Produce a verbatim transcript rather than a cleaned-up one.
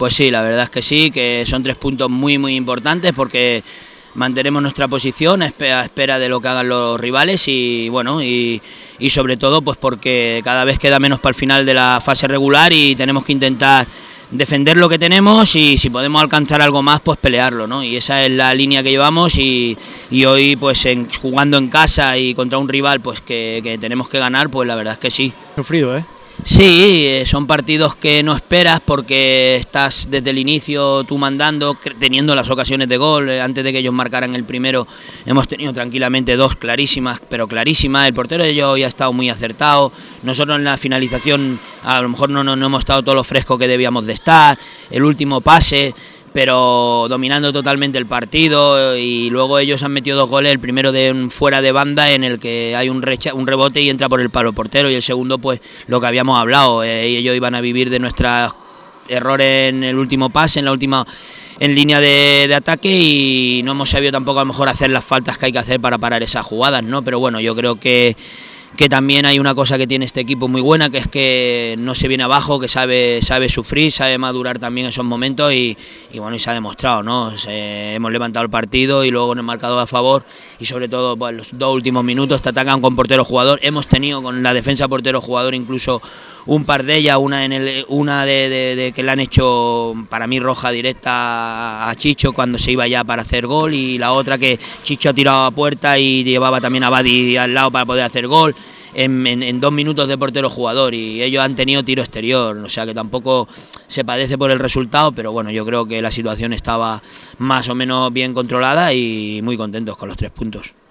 Pues sí, la verdad es que sí, que son tres puntos muy muy importantes porque mantenemos nuestra posición a espera de lo que hagan los rivales y bueno, y, y sobre todo pues porque cada vez queda menos para el final de la fase regular y tenemos que intentar defender lo que tenemos y si podemos alcanzar algo más pues pelearlo, ¿no? Y esa es la línea que llevamos y, y hoy pues en, jugando en casa y contra un rival pues que, que tenemos que ganar, pues la verdad es que sí. Sufrido, ¿eh? Sí, son partidos que no esperas porque estás desde el inicio tú mandando, teniendo las ocasiones de gol. Antes de que ellos marcaran el primero hemos tenido tranquilamente dos clarísimas, pero clarísimas. El portero de ellos hoy ha estado muy acertado. Nosotros en la finalización a lo mejor no, no, no hemos estado todo lo fresco que debíamos de estar. El último pase, pero dominando totalmente el partido y luego ellos han metido dos goles, el primero de un fuera de banda en el que hay un, recha, un rebote y entra por el palo portero y el segundo pues lo que habíamos hablado, eh, ellos iban a vivir de nuestros errores en el último pase, en la última en línea de, de ataque y no hemos sabido tampoco a lo mejor hacer las faltas que hay que hacer para parar esas jugadas, ¿no? Pero bueno, yo creo que que también hay una cosa que tiene este equipo muy buena, que es que no se viene abajo, que sabe sabe sufrir, sabe madurar también esos momentos y, y bueno, y se ha demostrado, ¿no? Se, hemos levantado el partido y luego en el marcador a favor y sobre todo pues, los dos últimos minutos te atacan con portero-jugador. Hemos tenido con la defensa portero-jugador incluso un par de ellas, una en el, una de, de, de que le han hecho para mí roja directa a Chicho cuando se iba ya para hacer gol y la otra que Chicho ha tirado a puerta y llevaba también a Badi al lado para poder hacer gol. En, en, en dos minutos de portero jugador y ellos han tenido tiro exterior, o sea que tampoco se padece por el resultado, pero bueno, yo creo que la situación estaba más o menos bien controlada y muy contentos con los tres puntos.